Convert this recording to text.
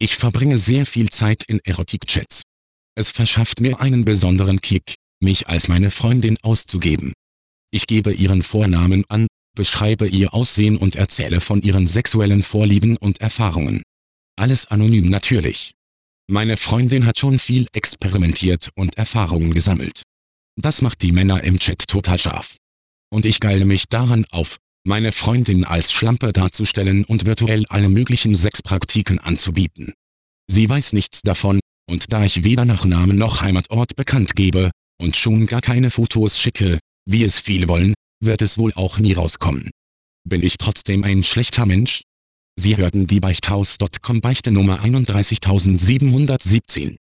Ich verbringe sehr viel Zeit in Erotik-Chats. Es verschafft mir einen besonderen Kick, mich als meine Freundin auszugeben. Ich gebe ihren Vornamen an, beschreibe ihr Aussehen und erzähle von ihren sexuellen Vorlieben und Erfahrungen. Alles anonym natürlich. Meine Freundin hat schon viel experimentiert und Erfahrungen gesammelt. Das macht die Männer im Chat total scharf. Und ich geile mich daran auf, meine Freundin als Schlampe darzustellen und virtuell alle möglichen Sexpraktiken anzubieten. Sie weiß nichts davon, und da ich weder nach Namen noch Heimatort bekannt gebe, und schon gar keine Fotos schicke, wie es viele wollen, wird es wohl auch nie rauskommen. Bin ich trotzdem ein schlechter Mensch? Sie hörten die Beichthaus.com Beichte Nummer 31717.